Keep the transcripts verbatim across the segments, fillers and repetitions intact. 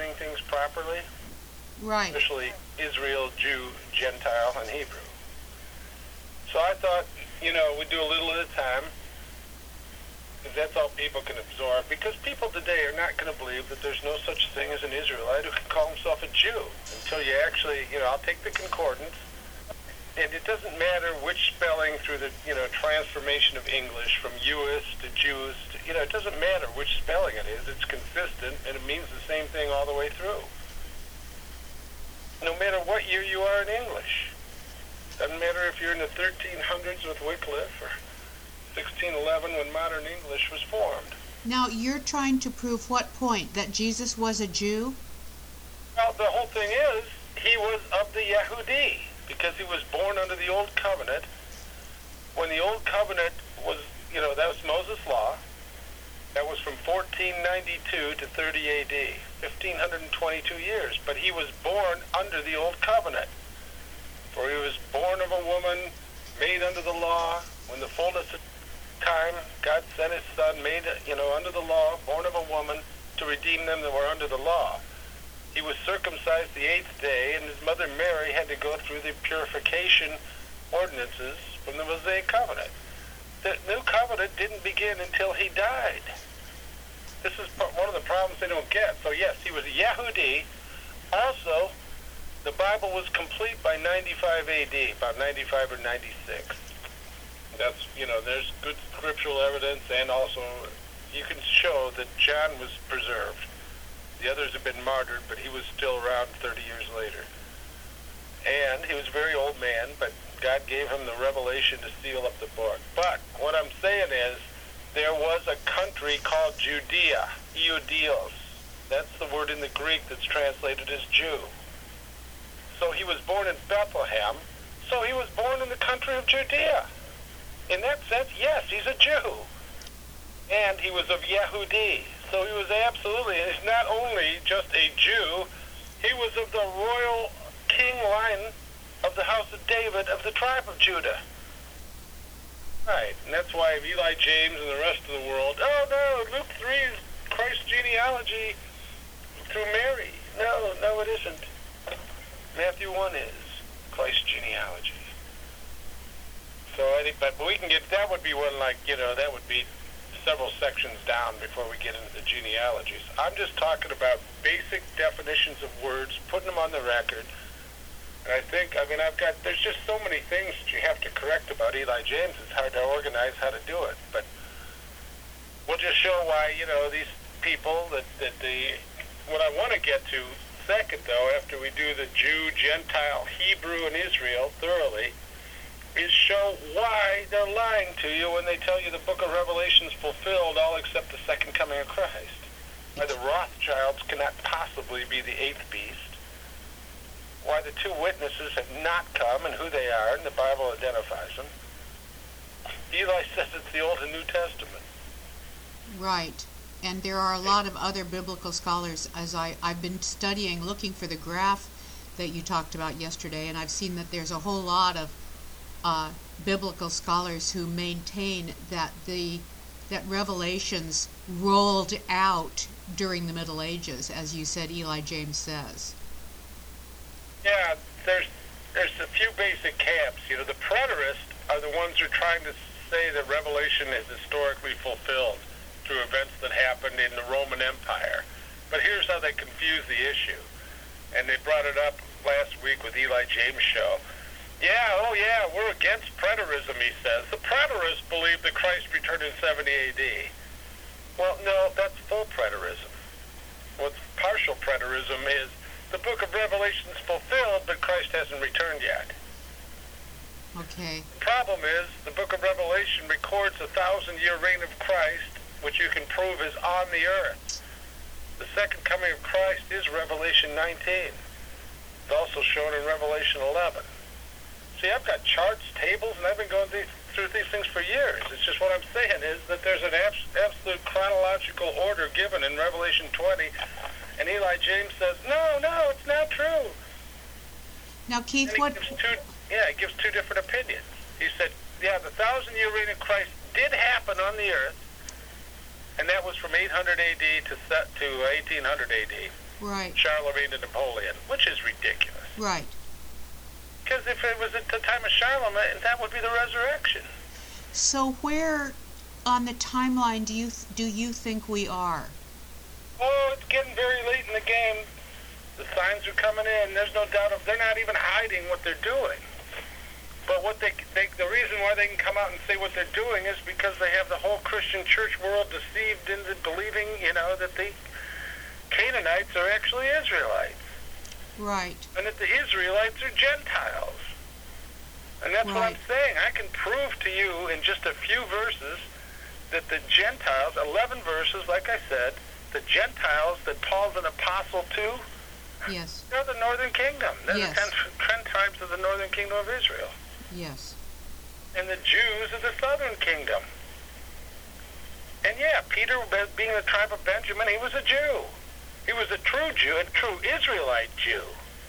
defining things properly. Right. Especially Israel, Jew, Gentile, and Hebrew. So I thought, you know, we'd do a little at a time, because that's all people can absorb. Because people today are not going to believe that there's no such thing as an Israelite who can call himself a Jew until you actually, you know, I'll take the concordance, and it doesn't matter which spelling through the, you know, transformation of English from Jewish to Jews, to, you know, it doesn't matter which spelling it is. It's consistent, and it means the same thing all the way through. No matter what year you are in English. Doesn't matter if you're in the thirteen hundreds with Wycliffe or sixteen eleven when modern English was formed. Now, you're trying to prove what point? That Jesus was a Jew? Well, the whole thing is, he was of the Yehudi, because he was born under the Old Covenant. When the Old Covenant was, you know, that was Moses' law. That was from fourteen ninety-two to thirty A D, fifteen twenty-two years. But he was born under the Old Covenant. For he was born of a woman, made under the law. When the fullness of time, God sent his son, made, you know, under the law, born of a woman, to redeem them that were under the law. He was circumcised the eighth day, and his mother Mary had to go through the purification ordinances from the Mosaic Covenant. The new covenant didn't begin until he died. This is one of the problems they don't get. So yes, he was a Yehudi. Also, the Bible was complete by ninety-five A D, about ninety-five or ninety-six. That's, you know, there's good scriptural evidence, and also you can show that John was preserved. The others have been martyred, but he was still around thirty years later. And he was a very old man, but God gave him the revelation to seal up the book. But what I'm saying is, there was a country called Judea, Iudios. That's the word in the Greek that's translated as Jew. So he was born in Bethlehem, so he was born in the country of Judea. In that sense, yes, he's a Jew. And he was of Yehudi. So he was absolutely, he's not only just a Jew, he was of the royal king line of the house of David of the tribe of Judah. Right, and that's why Eli James and the rest of the world, oh no, Luke three is Christ's genealogy through Mary. No, no it isn't. Matthew one is Christ's genealogy. So I think, but we can get, that would be one like, you know, that would be several sections down before we get into the genealogies. I'm just talking about basic definitions of words, putting them on the record. And I think, I mean, I've got, there's just so many things that you have to correct about Eli James. It's hard to organize how to do it. But we'll just show why, you know, these people that, that the, what I want to get to second, though, after we do the Jew, Gentile, Hebrew, and Israel thoroughly, is show why they're lying to you when they tell you the book of Revelation is fulfilled, all except the second coming of Christ. Why the Rothschilds cannot possibly be the eighth beast. Why the two witnesses have not come and who they are, and the Bible identifies them. Eli says it's the Old and New Testament. Right. And there are a lot of other biblical scholars, as I, I've been studying, looking for the graph that you talked about yesterday, and I've seen that there's a whole lot of uh, biblical scholars who maintain that the that Revelations rolled out during the Middle Ages, as you said, Eli James says. Yeah, there's there's a few basic camps. You know, the preterists are the ones who are trying to say that Revelation is historically fulfilled through events that happened in the Roman Empire. But here's how they confuse the issue. And they brought it up last week with Eli James' show. Yeah, oh yeah, we're against preterism, he says. The preterists believe that Christ returned in seventy A D. Well, no, that's full preterism. What's partial preterism is the book of Revelation is fulfilled, but Christ hasn't returned yet. Okay. The problem is the book of Revelation records a thousand-year reign of Christ, which you can prove is on the earth. The second coming of Christ is Revelation nineteen. It's also shown in Revelation eleven. See, I've got charts, tables, and I've been going these, through these things for years. It's just what I'm saying is that there's an abs- absolute chronological order given in Revelation twenty, and Eli James says, no, no, it's not true. Now, Keith, and he what... Gives two, yeah, he gives two different opinions. He said, yeah, the thousand-year reign of Christ did happen on the earth, and that was from eight hundred A D to, to eighteen hundred A D. Right. Charlemagne and Napoleon, which is ridiculous. Right. Because if it was at the time of Charlemagne, that would be the resurrection. So where on the timeline do you th- do you think we are? Oh, it's getting very late in the game. The signs are coming in. There's no doubt of they're not even hiding what they're doing. But what they, they the reason why they can come out and say what they're doing is because they have the whole Christian church world deceived into believing, you know, that the Canaanites are actually Israelites. Right. And that the Israelites are Gentiles. And that's right. what I'm saying. I can prove to you in just a few verses that the Gentiles, eleven verses, like I said, the Gentiles that Paul's an apostle to, yes, they're the northern kingdom. They're yes. the ten, ten tribes of the northern kingdom of Israel. Yes. And the Jews are the southern kingdom. And yeah, Peter, being the tribe of Benjamin, he was a Jew. He was a true Jew, a true Israelite Jew.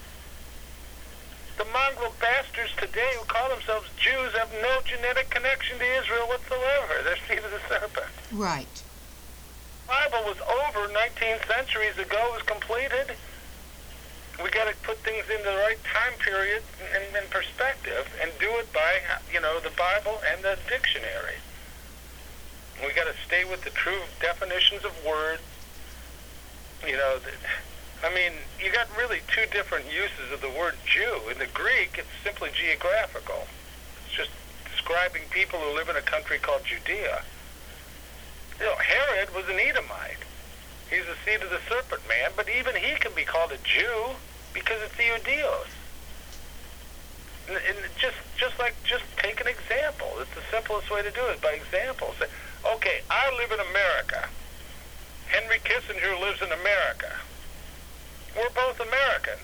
The mongrel bastards today who call themselves Jews have no genetic connection to Israel whatsoever. They're seed of the serpent. Right. The Bible was over nineteen centuries ago. It was completed. We got to put things in the right time period and in perspective and do it by, you know, the Bible and the dictionary. We got to stay with the true definitions of words. You know, the, I mean, you got really two different uses of the word Jew. In the Greek, it's simply geographical. It's just describing people who live in a country called Judea. You know, Herod was an Edomite. He's the seed of the serpent man, but even he can be called a Jew because it's Iudeos. And, and just, just like, just take an example. It's the simplest way to do it, by example. Say, okay, I live in America. Henry Kissinger lives in America. We're both Americans.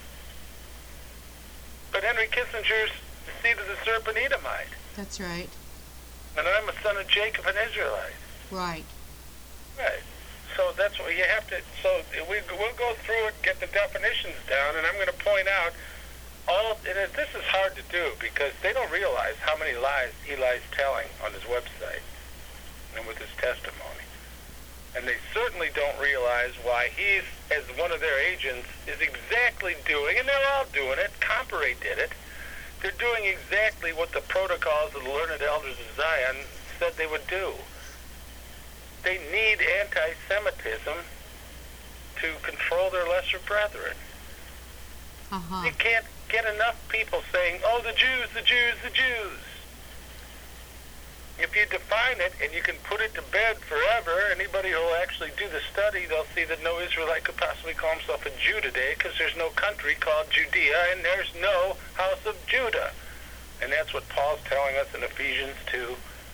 But Henry Kissinger's the seed of the serpent Edomite. That's right. And I'm a son of Jacob, an Israelite. Right. Right. So that's what you have to, so we, we'll go through it, get the definitions down, and I'm going to point out all, and it, this is hard to do because they don't realize how many lies Eli's telling on his website and with his testimony. And they certainly don't realize why he's, as one of their agents, is exactly doing, and they're all doing it, Compare did it, they're doing exactly what the protocols of the learned elders of Zion said they would do. They need anti-Semitism to control their lesser brethren. Uh-huh. You can't get enough people saying, oh, the Jews, the Jews, the Jews. If you define it and you can put it to bed forever, anybody who will actually do the study, they'll see that no Israelite could possibly call himself a Jew today because there's no country called Judea and there's no house of Judah. And that's what Paul's telling us in Ephesians two.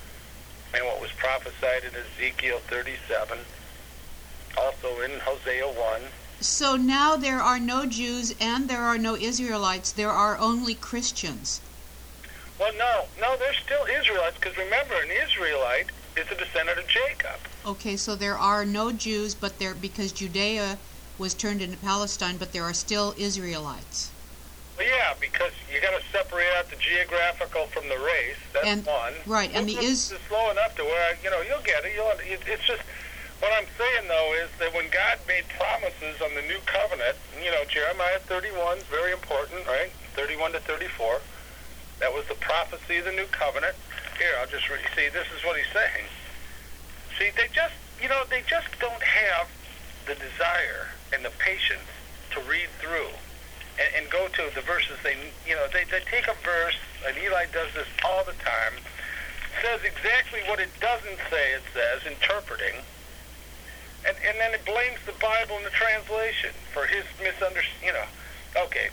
And what was prophesied in Ezekiel thirty-seven, also in Hosea one. So now there are no Jews and there are no Israelites. There are only Christians. Well, no, no, there's still Israelites, because remember, an Israelite is a descendant of Jacob. Okay, so there are no Jews, but there because Judea was turned into Palestine, but there are still Israelites. Well, yeah, because you got to separate out the geographical from the race. That's and, one. Right, and the is is slow enough to where you know you'll get it. You'll. It, it's just what I'm saying though is that when God made promises on the new covenant, you know, Jeremiah thirty-one is very important, right? thirty-one to thirty-four. That was the prophecy of the new covenant. Here, I'll just re- see. This is what he's saying. See, they just, you know, they just don't have the desire and the patience to read through. And, and go to the verses. They, you know, they, they take a verse, and Eli does this all the time, says exactly what it doesn't say it says, interpreting, and, and then it blames the Bible and the translation for his misunderstanding, you know. Okay,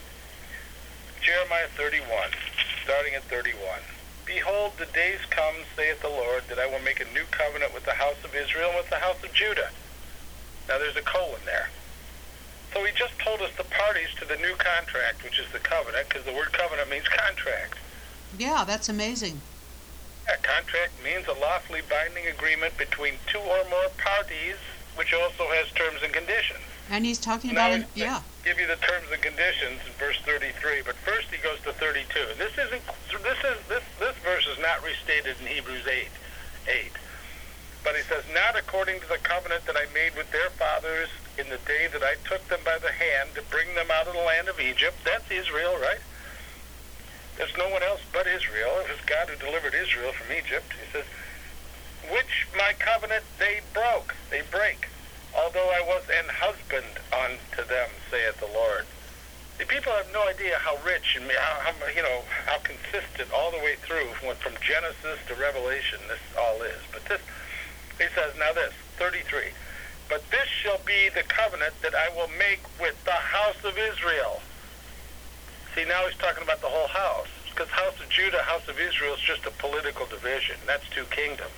Jeremiah thirty-one, starting at thirty-one. Behold, the days come, saith the Lord, that I will make a new covenant with the house of Israel and with the house of Judah. Now there's a colon there. So he just told us the parties to the new contract, which is the covenant, because the word covenant means contract. Yeah, that's amazing. Yeah, contract means a lawfully binding agreement between two or more parties, which also has terms and conditions. And he's talking now about, an, yeah. Give you the terms and conditions in verse thirty-three, but first he goes to thirty-two. This isn't. This is this this verse is not restated in Hebrews eight, eight. But he says, not according to the covenant that I made with their fathers in the day that I took them by the hand to bring them out of the land of Egypt. That's Israel, right? There's no one else but Israel. It was God who delivered Israel from Egypt. He says, which my covenant they broke, they break, although I was an husband unto them, saith the Lord. The people have no idea how rich and how, how you know how consistent all the way through, went from Genesis to Revelation. This all is. But this, he says, now this thirty-three. But this shall be the covenant that I will make with the house of Israel. See, now he's talking about the whole house, because house of Judah, house of Israel is just a political division. That's two kingdoms.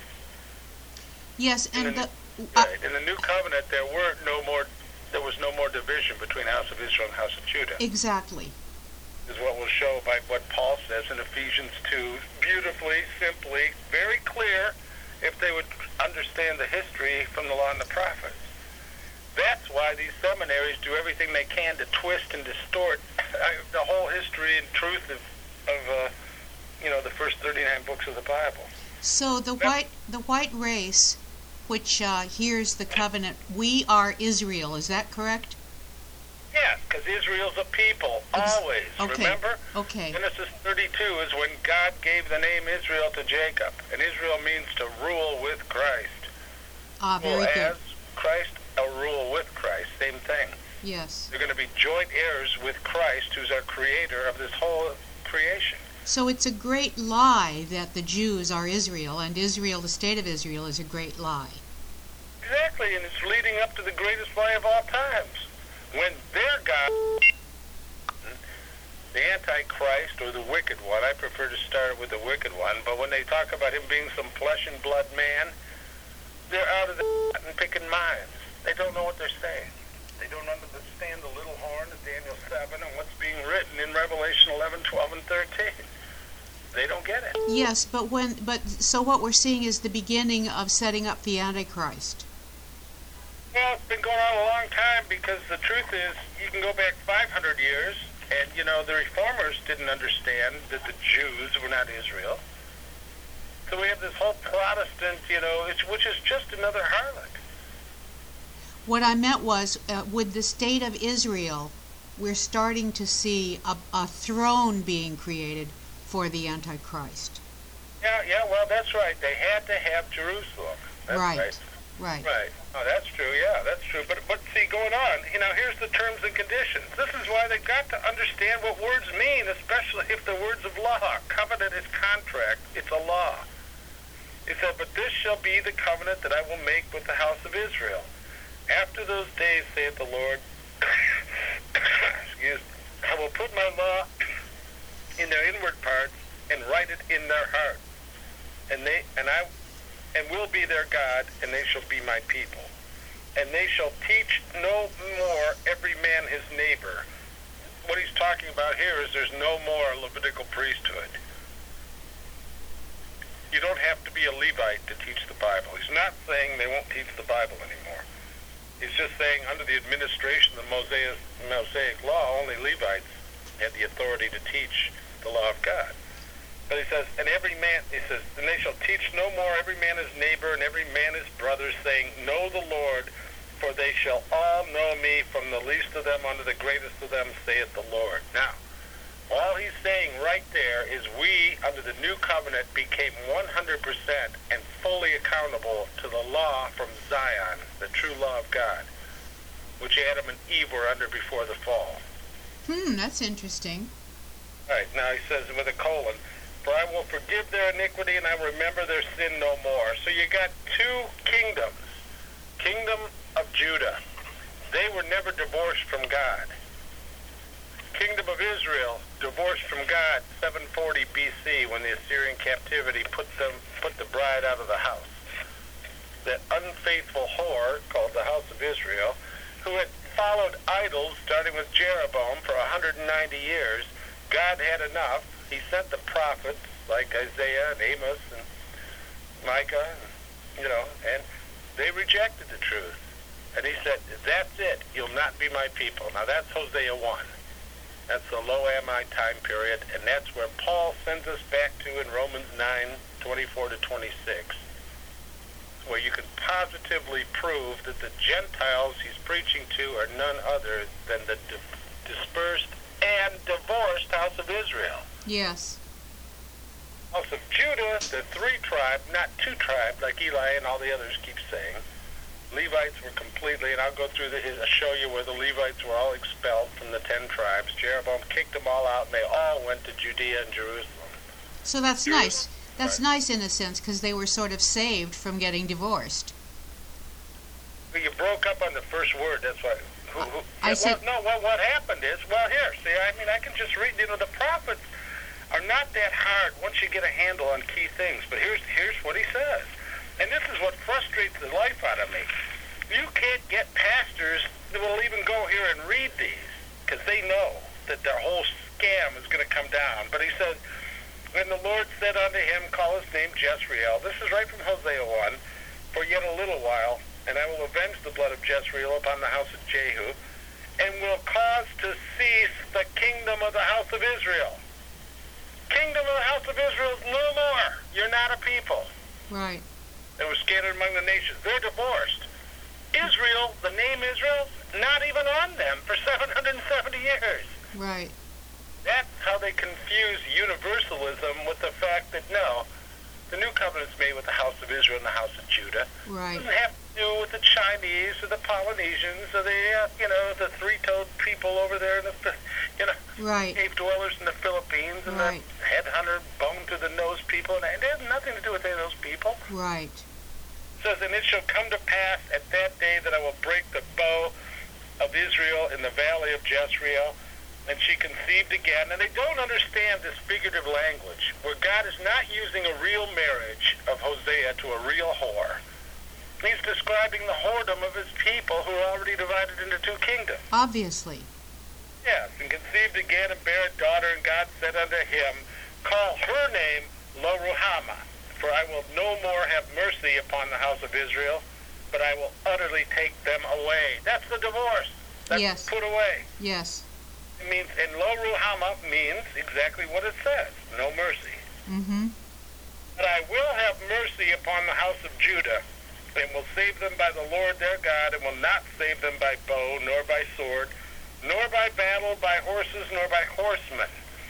Yes, and in the, the, uh, right, in the new covenant, there were no more. There was no more division between house of Israel and house of Judah. Exactly. Is what we'll show by what Paul says in Ephesians two, beautifully, simply, very clear, if they would understand the history from the law and the prophets. That's why these seminaries do everything they can to twist and distort the whole history and truth of, of uh, you know, the first thirty-nine books of the Bible. So the white, the white race, which uh, hears the covenant, we are Israel. Is that correct? Yes, because Israel's a people, always. Okay. Remember? Okay. Genesis thirty-two is when God gave the name Israel to Jacob, and Israel means to rule with Christ. Ah, very well, good. as Christ, a rule with Christ, same thing. Yes. They're going to be joint heirs with Christ, who's our creator of this whole creation. So it's a great lie that the Jews are Israel, and Israel, the state of Israel, is a great lie. Exactly, and it's leading up to the greatest lie of all times. When their God, the Antichrist or the wicked one, I prefer to start with the wicked one, but when they talk about him being some flesh and blood man, they're out of the and picking minds. They don't know what they're saying. They don't understand the little horn of Daniel seven and what's being written in Revelation eleven, twelve, and thirteen. They don't get it. Yes, but when but so what we're seeing is the beginning of setting up the Antichrist. Well, it's been going on a long time, because the truth is, you can go back five hundred years, and, you know, the reformers didn't understand that the Jews were not Israel. So we have this whole Protestant, you know, it's, which is just another harlot. What I meant was, uh, with the state of Israel, we're starting to see a, a throne being created for the Antichrist. Yeah, yeah, well, that's right. They had to have Jerusalem. That's right. right. Right. Right. Oh, that's true. Yeah, that's true. But but see, going on, you know, here's the terms and conditions. This is why they've got to understand what words mean, especially if the words of law. Covenant is contract. It's a law. He said, but this shall be the covenant that I will make with the house of Israel. After those days, saith the Lord, excuse me, I will put my law in their inward parts and write it in their heart. And they and I and will be their God, and they shall be my people. And they shall teach no more every man his neighbor. What he's talking about here is there's no more Levitical priesthood. You don't have to be a Levite to teach the Bible. He's not saying they won't teach the Bible anymore. He's just saying under the administration of the Mosaic, Mosaic law, only Levites had the authority to teach the law of God. But he says, and every man, he says, and they shall teach no more every man his neighbor and every man his brother, saying, know the Lord, for they shall all know me, from the least of them unto the greatest of them, saith the Lord. Now, all he's saying right there is we, under the new covenant, became one hundred percent and fully accountable to the law from Zion, the true law of God, which Adam and Eve were under before the fall. Hmm, that's interesting. All right, now he says with a colon, for I will forgive their iniquity and I will remember their sin no more. So you got two kingdoms. Kingdom of Judah. They were never divorced from God. Kingdom of Israel, divorced from God, seven forty B C, when the Assyrian captivity put them put the bride out of the house. That unfaithful whore, called the house of Israel, who had followed idols, starting with Jeroboam, for one hundred ninety years, God had enough. He sent the prophets like Isaiah and Amos and Micah, and, you know, and they rejected the truth. And he said, that's it. You'll not be my people. Now that's Hosea one. That's the Lo-Amite time period, and that's where Paul sends us back to in Romans nine, twenty-four to twenty-six. where you can positively prove that the Gentiles he's preaching to are none other than the di- dispersed and divorced house of Israel. Yes. House of Judah, the three tribe, not two tribe, like Eli and all the others keep saying. Levites were completely, and I'll go through the, I'll show you where the Levites were all expelled from the ten tribes. Jeroboam kicked them all out, and they all went to Judea and Jerusalem. So that's Jerusalem, nice. That's right. nice in a sense, because they were sort of saved from getting divorced. Well, you broke up on the first word, that's why. Who, who, I yeah, said, well, no, well, what happened is, well, here, see, I mean, I can just read, you know, the prophets are not that hard once you get a handle on key things, but here's here's what he says. And this is what frustrates the life out of me. You can't get pastors that will even go here and read these, because they know that their whole scam is going to come down. But he says, and the Lord said unto him, call his name Jezreel. This is right from Hosea one. For yet a little while, and I will avenge the blood of Jezreel upon the house of Jehu, and will cause to cease the kingdom of the house of Israel. Kingdom of the house of Israel is no more. You're not a people. right, They were scattered among the nations. They're divorced. Israel, the name Israel, not even on them for seven hundred seventy years. right, That's how they confuse universalism with the fact that, no, the new covenant's made with the house of Israel and the house of Judah. right, It doesn't have to do with the Chinese or the Polynesians or the, uh, you know, the three-toed people over there in the, you know, right, cave dwellers in the Philippines and Right. the headhunter, bone-to-the-nose people. And it has nothing to do with any of those people. right, It says, and it shall come to pass at that day that I will break the bow of Israel in the valley of Jezreel. And she conceived again. And they don't understand this figurative language, where God is not using a real marriage of Hosea to a real whore. He's describing the whoredom of his people who are already divided into two kingdoms. obviously. Yes, and conceived again and bare a daughter, and God said unto him, call her name Lo-Ruhamah, for I will no more have mercy upon the house of Israel, but I will utterly take them away. That's the divorce. That's Yes. put away. Yes. It means, and Lo-Ruhamah means exactly what it says, no mercy. Mm-hmm. But I will have mercy upon the house of Judah, and will save them by the Lord their God, and will not save them by bow, nor by sword, nor by battle, by horses, nor by horsemen.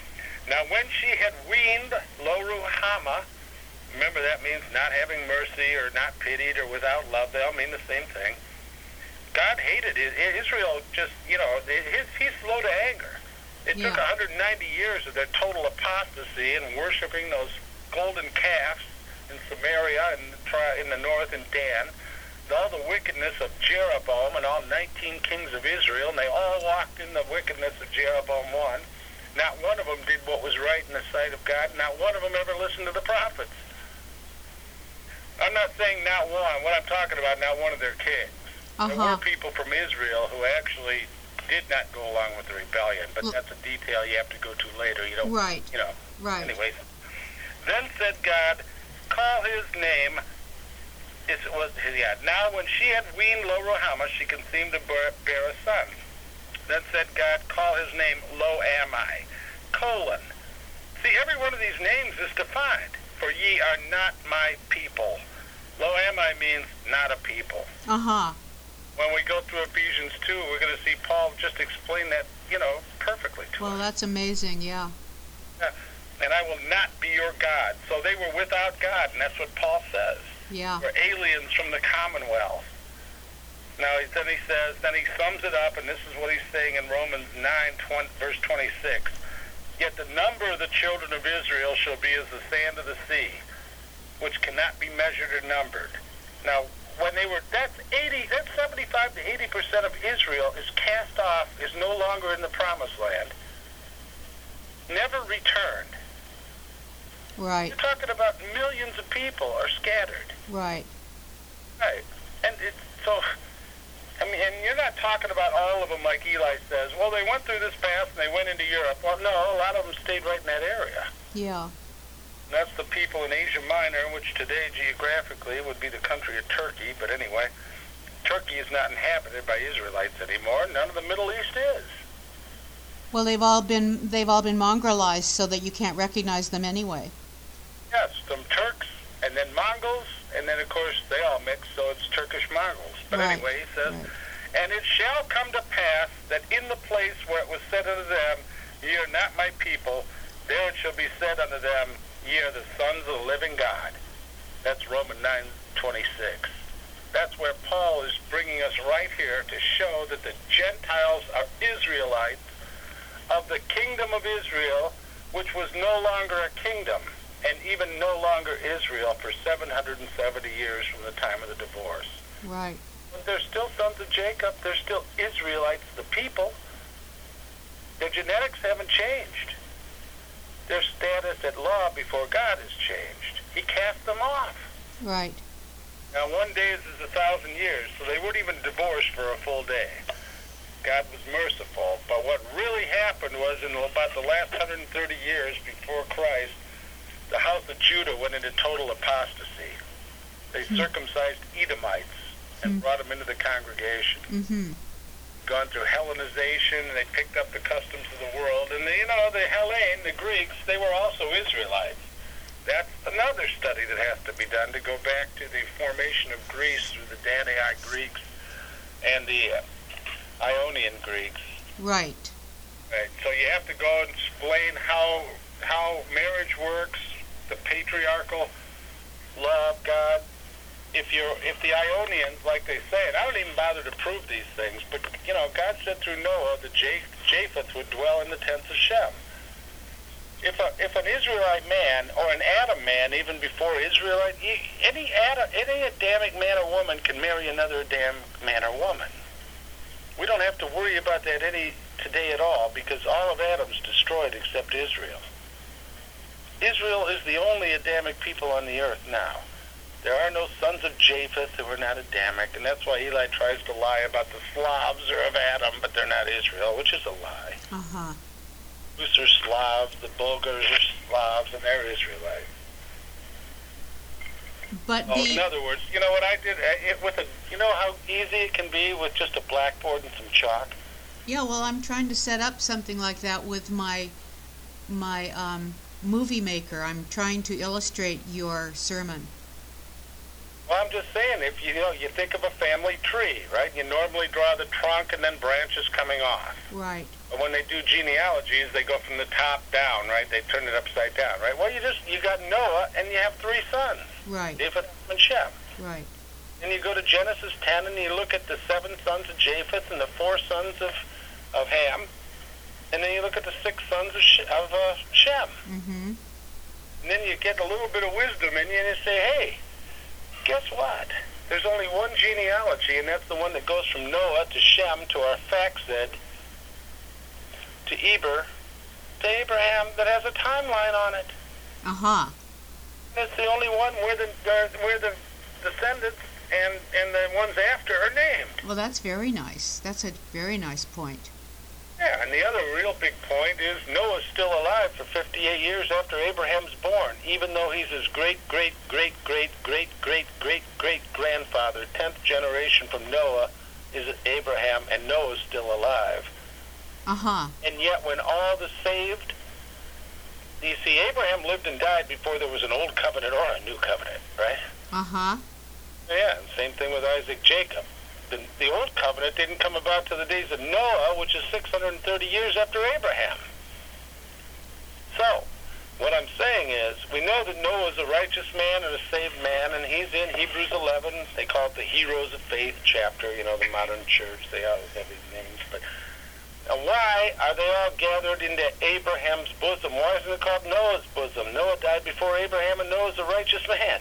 Now when she had weaned Lo-Ruhamah, remember that means not having mercy, or not pitied, or without love. They all mean the same thing. God hated it. Israel just, you know, his, he's slow to anger. It Yeah. took one hundred ninety years of their total apostasy and worshiping those golden calves in Samaria and in the north in Dan, all the wickedness of Jeroboam and all nineteen kings of Israel, and they all walked in the wickedness of Jeroboam one. Not one of them did what was right in the sight of God. Not one of them ever listened to the prophets. I'm not saying not one. What I'm talking about, not one of their kings. There Uh-huh. were people from Israel who actually did not go along with the rebellion, but L- that's a detail you have to go to later. You don't, Right. you know. Right. Anyways, then said God, call his name. It was yeah. Now when she had weaned Lo-Ruhamah, she conceived and bear, bear a son. Then said God, call his name Lo-Ammi, colon. See, every one of these names is defined. For ye are not my people. Lo-Ammi means not a people. Uh-huh. When we go through Ephesians two, we're going to see Paul just explain that, you know, perfectly to Well, us. that's amazing, yeah. And I will not be your God. So they were without God, and that's what Paul says. Yeah. We're aliens from the commonwealth. Now, he- then he says, then he sums it up, and this is what he's saying in Romans nine, twenty, verse twenty-six. Yet the number of the children of Israel shall be as the sand of the sea, which cannot be measured or numbered. Now, when they were, that's eighty, that's seventy-five to eighty percent of Israel is cast off, is no longer in the promised land, never returned. Right. You're talking about millions of people are scattered. Right. Right. And it's so, I mean, and you're not talking about all of them like Eli says. Well, they went through this path and they went into Europe. Well, no, a lot of them stayed right in that area. Yeah. And that's the people in Asia Minor, which today geographically would be the country of Turkey. But anyway, Turkey is not inhabited by Israelites anymore. None of the Middle East is. Well, they've all been they've all been mongrelized so that you can't recognize them anyway. Yes, some Turks and then Mongols and then, of course, they all mix, so it's Turkish Mongols. But Right. anyway, he says, Right. and it shall come to pass that in the place where it was said unto them, ye are not my people, there it shall be said unto them, ye are the sons of the living God. That's Romans nine twenty-six. That's where Paul is bringing us right here to show that the Gentiles are Israelites of the kingdom of Israel, which was no longer a kingdom, and even no longer Israel for seven hundred seventy years from the time of the divorce. Right. But they're still sons of Jacob. They're still Israelites, the people. Their genetics haven't changed. Their status at law before God has changed. He cast them off. Right. Now, one day is a thousand years, so they weren't even divorced for a full day. God was merciful. But what really happened was in about the last one hundred thirty years before Christ, the house of Judah went into total apostasy. They mm. circumcised Edomites and mm. brought them into the congregation. Mm-hmm. Gone through Hellenization, and they picked up the customs of the world. And, the, you know, the Hellene, the Greeks, they were also Israelites. That's another study that has to be done to go back to the formation of Greece through the Danite Greeks and the uh, Ionian Greeks. Right. Right. So you have to go and explain how how marriage works, the patriarchal love God. If you're if the Ionians, like they say, and I don't even bother to prove these things, but you know, God said through Noah that Japheth would dwell in the tents of Shem. If a, if an Israelite man or an Adam man, even before Israelite, any Adam, any Adamic man or woman can marry another Adamic man or woman. We don't have to worry about that any today at all, because all of Adam's destroyed except Israel. Israel is the only Adamic people on the earth now. There are no sons of Japheth who are not Adamic, and that's why Eli tries to lie about the Slavs are of Adam, but they're not Israel, which is a lie. Uh-huh. Rus are Slavs, the Bulgars are Slavs, and they're Israelites. But oh, the... in other words, you know what I did? It, with a, you know how easy it can be with just a blackboard and some chalk? Yeah, well, I'm trying to set up something like that with my my um, movie maker. I'm trying to illustrate your sermon. Well, I'm just saying, if you, you know, you think of a family tree, right? You normally draw the trunk and then branches coming off. Right. But when they do genealogies, they go from the top down, right? They turn it upside down, right? Well, you just you got Noah, and you have three sons. Right. Japheth and Shem. Right. And you go to Genesis ten, and you look at the seven sons of Japheth and the four sons of of Ham, and then you look at the six sons of, Sh- of uh, Shem. Mm-hmm. And then you get a little bit of wisdom in you, and you say, hey, guess what? There's only one genealogy, and that's the one that goes from Noah to Shem to Arphaxad to Eber to Abraham that has a timeline on it. Uh-huh. It's the only one where the uh, where the descendants and, and the ones after are named. Well, that's very nice. That's a very nice point. Yeah, and the other real big point is Noah's still alive for fifty-eight years after Abraham's born, even though he's his great, great, great, great, great, great, great, great grandfather. Tenth generation from Noah is Abraham, and Noah's still alive. Uh-huh. And yet when all the saved, you see, Abraham lived and died before there was an old covenant or a new covenant, right? Uh-huh. Yeah, and same thing with Isaac, Jacob. The, the old covenant didn't come about to the days of Noah, which is six hundred thirty years after Abraham. So, what I'm saying is, we know that Noah is a righteous man and a saved man, and he's in Hebrews eleven. They call it the Heroes of Faith chapter, you know, the modern church. They always have these names. But now, why are they all gathered into Abraham's bosom? Why isn't it called Noah's bosom? Noah died before Abraham, and Noah's a righteous man.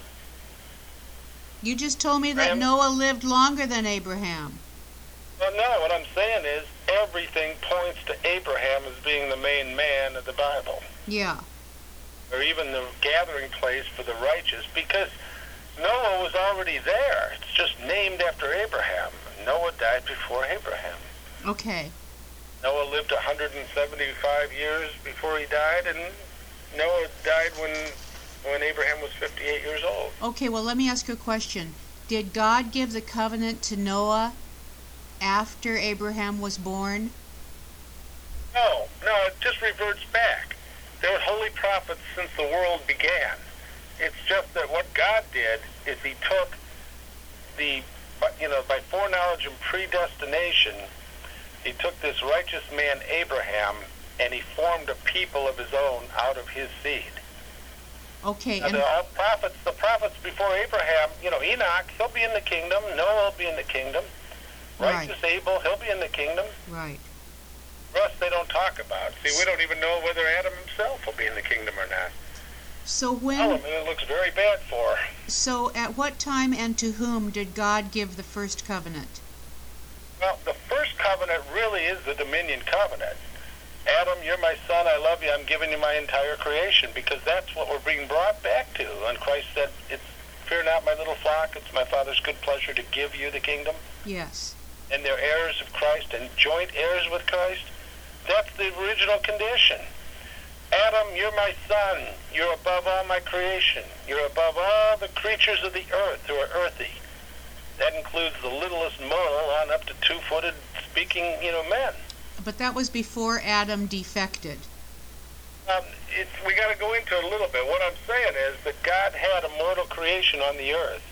You just told me that Abraham, Noah lived longer than Abraham. Well, no, what I'm saying is everything points to Abraham as being the main man of the Bible. Yeah. Or even the gathering place for the righteous, because Noah was already there. It's just named after Abraham. Noah died before Abraham. Okay. Noah lived one hundred seventy-five years before he died, and Noah died when... when Abraham was fifty-eight years old. Okay, well, let me ask you a question. Did God give the covenant to Noah after Abraham was born? No, no, it just reverts back. There were holy prophets since the world began. it's just that what God did is he took the, you know, by foreknowledge and predestination, he took this righteous man, Abraham, and he formed a people of his own out of his seed. Okay. Now, And the all prophets, the prophets before Abraham, you know, Enoch, he'll be in the kingdom. Noah will be in the kingdom. Right. Righteous Abel, he'll be in the kingdom. right. Russ, they don't talk about. See, we don't even know whether Adam himself will be in the kingdom or not. So Well, I when mean, it looks very bad for her. so at what time and to whom did God give the first covenant? Well, the first covenant really is the dominion covenant. Adam, you're my son, I love you, I'm giving you my entire creation, because that's what we're being brought back to. And Christ said, "It's fear not, my little flock, it's my Father's good pleasure to give you the kingdom." Yes. And they're heirs of Christ and joint heirs with Christ. That's the original condition. Adam, you're my son. You're above all my creation. You're above all the creatures of the earth who are earthy. That includes the littlest mortal on up to two-footed speaking, you know, men. But that was before Adam defected. Um, it's, we got to go into it a little bit. What I'm saying is that God had a mortal creation on the earth.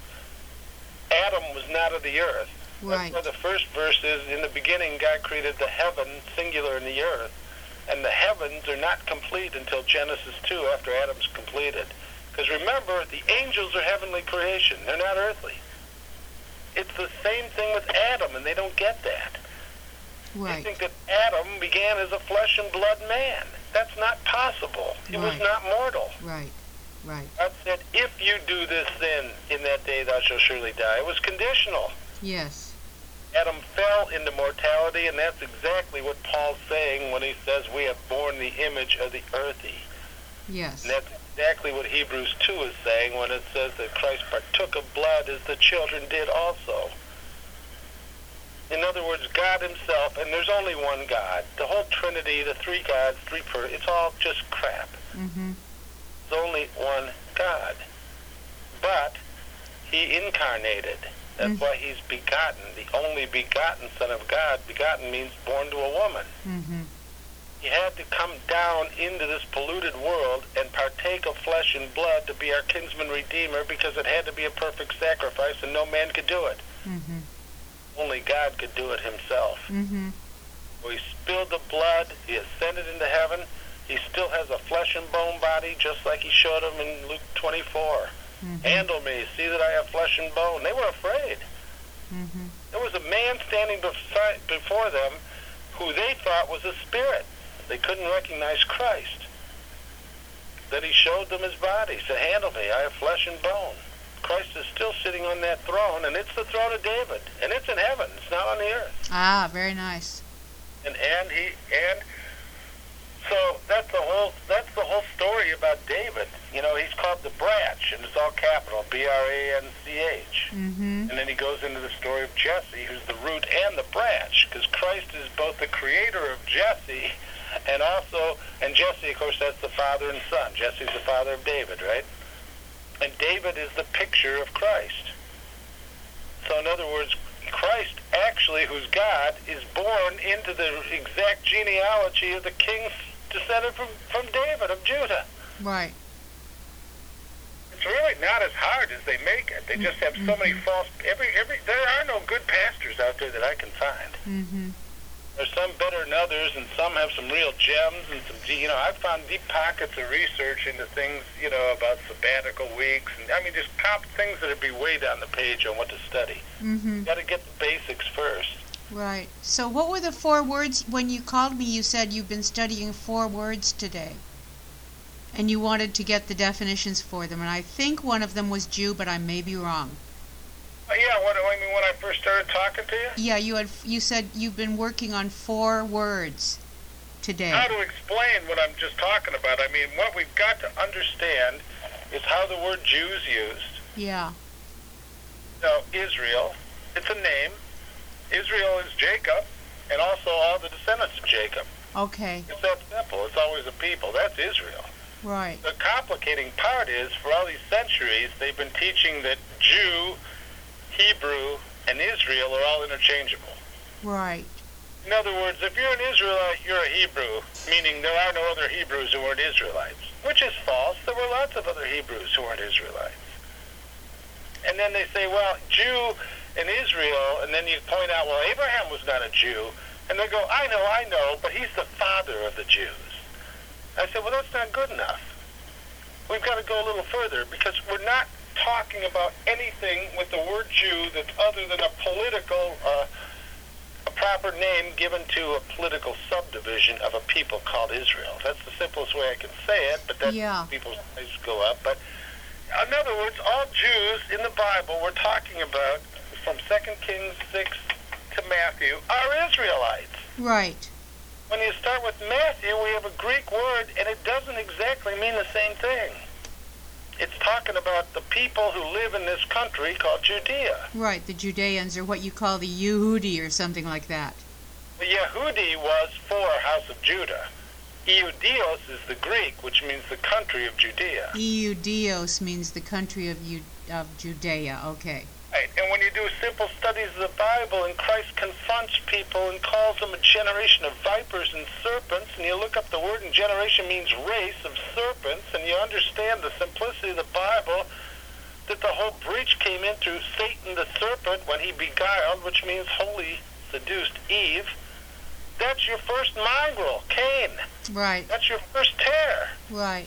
Adam was not of the earth. Right. That's why the first verse is, in the beginning God created the heaven, singular, and the earth. And the heavens are not complete until Genesis two, after Adam's completed. Because remember, the angels are heavenly creation. They're not earthly. It's the same thing with Adam, and they don't get that. They Right. think that Adam began as a flesh and blood man. That's not possible. He was Right. not mortal. Right. Right. God said, if you do this sin, in that day thou shalt surely die. It was conditional. Yes. Adam fell into mortality, and that's exactly what Paul's saying when he says we have borne the image of the earthy. Yes. And that's exactly what Hebrews two is saying when it says that Christ partook of blood as the children did also. In other words, God himself, and there's only one God. The whole Trinity, the three gods, three per, it's all just crap. Mm-hmm. There's only one God. But he incarnated. That's Mm. why he's begotten, the only begotten Son of God. Begotten means born to a woman. Mm-hmm. He had to come down into this polluted world and partake of flesh and blood to be our kinsman redeemer, because it had to be a perfect sacrifice and no man could do it. Mm-hmm. Only God could do it himself. Mm-hmm. So he spilled the blood, he ascended into heaven. He still has a flesh and bone body, just like he showed them in Luke twenty-four. Mm-hmm. Handle me, see that I have flesh and bone. They were afraid. Mm-hmm. There was a man standing beside, before them who they thought was a spirit. They couldn't recognize Christ. Then he showed them his body. He said, handle me, I have flesh and bone. Christ is still sitting on that throne, and it's the throne of David. And it's in heaven. It's not on the earth. Ah, very nice. And and he and so that's the whole that's the whole story about David. You know, he's called the branch, and it's all capital, B R A N C H. Mm-hmm. And then he goes into the story of Jesse, who's the root and the branch, because Christ is both the creator of Jesse and also, and Jesse, of course, that's the father and son. Jesse's the father of David, right? And David is the picture of Christ. So in other words, Christ, actually, who's God, is born into the exact genealogy of the kings descended from, from David of Judah. Right. It's really not as hard as they make it. They just have so many false... Every every There are no good pastors out there that I can find. Mm-hmm. There's some better than others, and some have some real gems, and some, you know, I've found deep pockets of research into things, you know, about sabbatical weeks, and I mean, just top things that would be way down the page on what to study. Mm-hmm. Got to get the basics first. Right. So what were the four words? When you called me, you said you've been studying four words today. And you wanted to get the definitions for them. And I think one of them was Jew, but I may be wrong. Uh, yeah, what I mean, when I first started talking to you? Yeah, you had. You said you've been working on four words today. How to explain what I'm just talking about. I mean, what we've got to understand is how the word Jew's used. Yeah. Now, Israel, it's a name. Israel is Jacob, and also all the descendants of Jacob. Okay. It's that simple. It's always a people. That's Israel. Right. The complicating part is, for all these centuries, they've been teaching that Jew, Hebrew, and Israel are all interchangeable. Right. In other words, if you're an Israelite, you're a Hebrew, meaning there are no other Hebrews who weren't Israelites. which is false. There were lots of other Hebrews who weren't Israelites. And then they say, well, Jew in Israel, and then you point out, well, Abraham was not a Jew. And they go, I know, I know, but he's the father of the Jews. I said, well, that's not good enough. We've got to go a little further, because we're not talking about anything with the word Jew that's other than a political, uh, a proper name given to a political subdivision of a people called Israel. That's the simplest way I can say it, but that's yeah. people's eyes go up. But in other words, all Jews in the Bible we're talking about, from Second Kings six to Matthew, are Israelites. Right. When you start with Matthew, we have a Greek word, and it doesn't exactly mean the same thing. It's talking about the people who live in this country called Judea. Right, the Judeans, or what you call the Yehudi or something like that. The Yehudi was for House of Judah. Iudios is the Greek, which means the country of Judea. Iudios means the country of, U- of Judea, okay. Right, and when you do simple studies of the Bible, and Christ confronts people and calls them a generation of vipers and serpents, and you look up the word, and generation means race of serpents, and you understand the simplicity of the Bible, that the whole breach came in through Satan the serpent when he beguiled, which means wholly seduced Eve. That's your first mongrel, Cain. Right. That's your first tear. Right.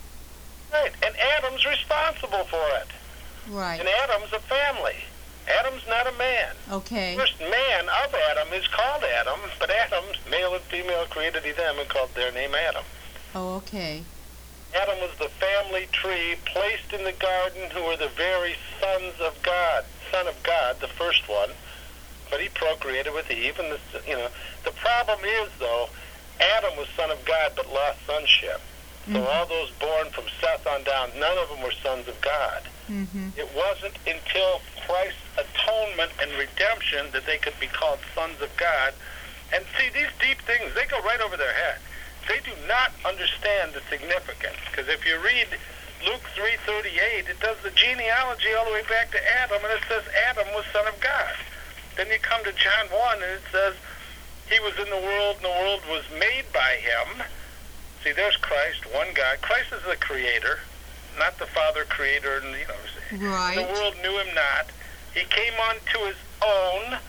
Right, and Adam's responsible for it. Right. And Adam's a family. Adam's not a man. Okay. The first man of Adam is called Adam, but Adam, male and female, created he them and called their name Adam. Oh, okay. Adam was the family tree placed in the garden, who were the very sons of God, son of God, the first one. But he procreated with Eve, and the, you know, the problem is though, Adam was son of God but lost sonship. So mm-hmm. all those born from Seth on down, none of them were sons of God. Mm-hmm. It wasn't until Christ's atonement and redemption that they could be called sons of God. And see, these deep things, they go right over their head. They do not understand the significance. Because if you read Luke three thirty-eight, it does the genealogy all the way back to Adam, and it says Adam was son of God. Then you come to John one, and it says he was in the world, and the world was made by him. See, there's Christ, one God. Christ is the creator, not the Father creator. And you know, right. The world knew him not. He came unto his own.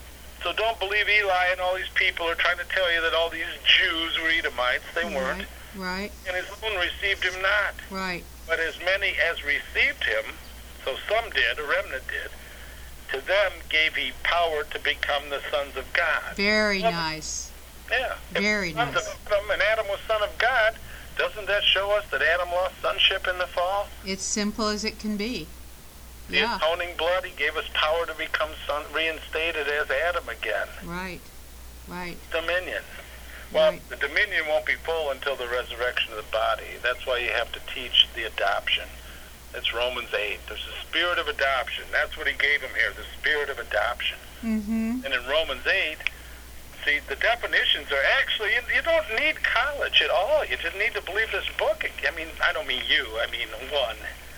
So don't believe Eli and all these people are trying to tell you that all these Jews were Edomites. They right. weren't. Right. And his own received him not. Right. But as many as received him, so some did, a remnant did, to them gave he power to become the sons of God. Very well, nice. Yeah. Very if nice. Of Adam, and Adam was son of God, doesn't that show us that Adam lost sonship in the fall? It's simple as it can be. The yeah. atoning blood, he gave us power to become son, reinstated as Adam again. Right. Right. Dominion. Well, right. the dominion won't be full until the resurrection of the body. That's why you have to teach the adoption. That's Romans eight. There's a spirit of adoption. That's what he gave him here, the spirit of adoption. Mm-hmm. And in Romans eight, see, the definitions are actually, you, you don't need college at all. You just need to believe this book. I mean, I don't mean you. I mean one.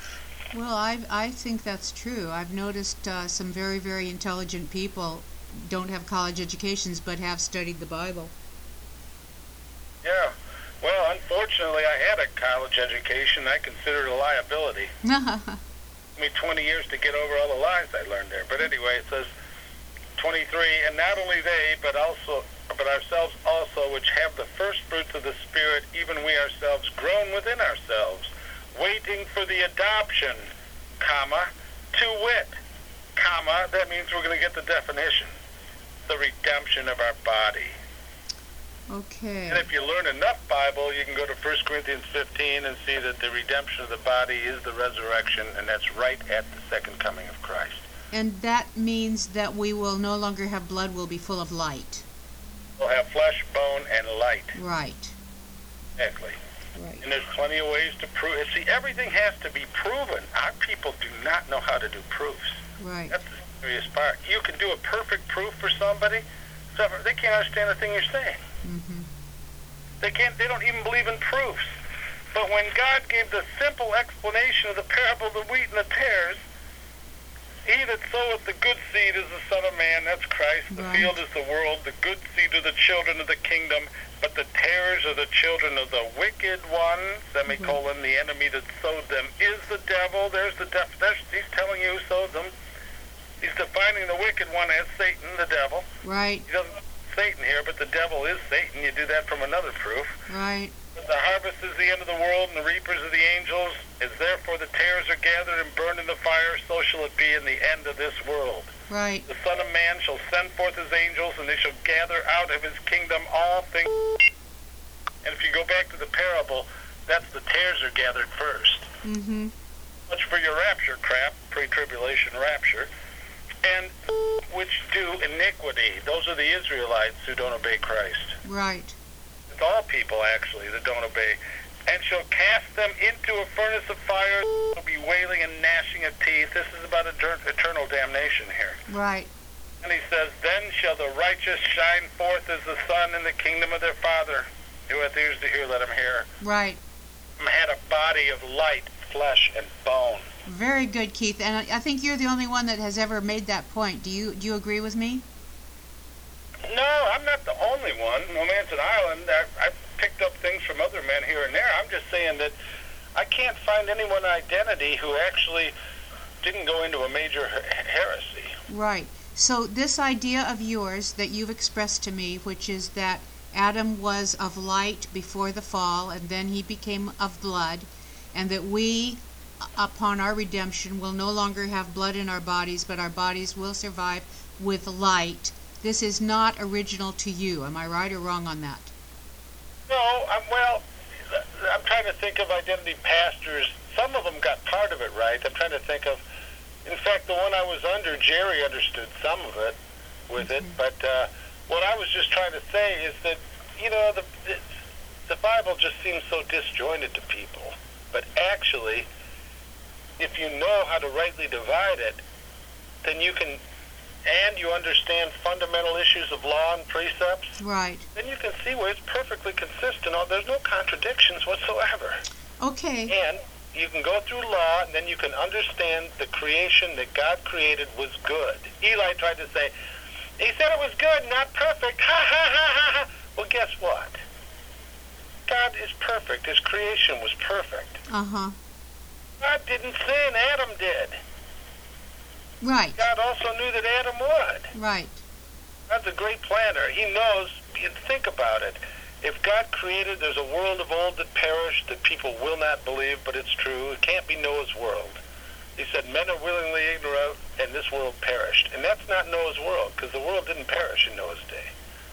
Well, I I think that's true. I've noticed uh, some very, very intelligent people don't have college educations but have studied the Bible. Yeah. Well, unfortunately, I had a college education. I consider it a liability. It took me twenty years to get over all the lies I learned there. But anyway, it says twenty-three, and not only they, but also, but ourselves also, which have the first fruits of the Spirit, even we ourselves, grown within ourselves, waiting for the adoption, comma, to wit, comma, that means we're going to get the definition, the redemption of our body. Okay. And if you learn enough Bible, you can go to First Corinthians fifteen and see that the redemption of the body is the resurrection, and that's right at the second coming of Christ. And that means that we will no longer have blood, we'll be full of light. We'll have flesh, bone, and light. Right. Exactly. Right. And there's plenty of ways to prove it. See, everything has to be proven. Our people do not know how to do proofs. Right. That's the serious part. You can do a perfect proof for somebody, so they can't understand the thing you're saying. Mm-hmm. They can't. They don't even believe in proofs. But when God gave the simple explanation of the parable of the wheat and the tares, He that soweth the good seed is the Son of Man, that's Christ. The Right. field is the world. The good seed are the children of the kingdom, but the tares are the children of the wicked one, semicolon, the enemy that sowed them is the devil. There's the def- that's, he's telling you who sowed them. He's defining the wicked one as Satan, the devil. Right. He doesn't Satan here, but the devil is Satan. You do that from another proof. Right. The harvest is the end of the world, and the reapers are the angels. As therefore the tares are gathered and burned in the fire, so shall it be in the end of this world. Right. The Son of Man shall send forth his angels, and they shall gather out of his kingdom all things. And if you go back to the parable, that's the tares are gathered first. Mm-hmm. Much for your rapture crap, pre-tribulation rapture. And which do iniquity. Those are the Israelites who don't obey Christ. Right. It's all people, actually, that don't obey. And shall cast them into a furnace of fire. There will be wailing and gnashing of teeth. This is about eternal damnation here. Right. And he says, then shall the righteous shine forth as the sun in the kingdom of their Father. Who hath ears to hear, let him hear. Right. Had a body of light, flesh, and bone. Very good, Keith. And I I think you're the only one that has ever made that point. Do you do you agree with me? No, I'm not the only one. Romantic Island, I, I've picked up things from other men here and there. I'm just saying that I can't find anyone identity who actually didn't go into a major he- heresy. Right. So this idea of yours that you've expressed to me, which is that Adam was of light before the fall, and then he became of blood, and that we, upon our redemption, will no longer have blood in our bodies, but our bodies will survive with light. This is not original to you. Am I right or wrong on that? No, I'm, well, I'm trying to think of identity pastors. Some of them got part of it right. I'm trying to think of, in fact, the one I was under, Jerry understood some of it with Mm-hmm. it, but uh, what I was just trying to say is that, you know, the, the, the Bible just seems so disjointed to people. But actually, if you know how to rightly divide it, then you can, and you understand fundamental issues of law and precepts, Right. then you can see where it's perfectly consistent. There's no contradictions whatsoever. Okay. And you can go through law, and then you can understand the creation that God created was good. Eli tried to say, he said it was good, not perfect. Ha, ha, ha, ha, ha. Well, guess what? God is perfect. His creation was perfect. Uh-huh. God didn't sin. Adam did. Right. God also knew that Adam would. Right. God's a great planner. He knows. You think about it. If God created, there's a world of old that perished that people will not believe, but it's true. It can't be Noah's world. He said, men are willingly ignorant, and this world perished. And that's not Noah's world, because the world didn't perish in Noah's day.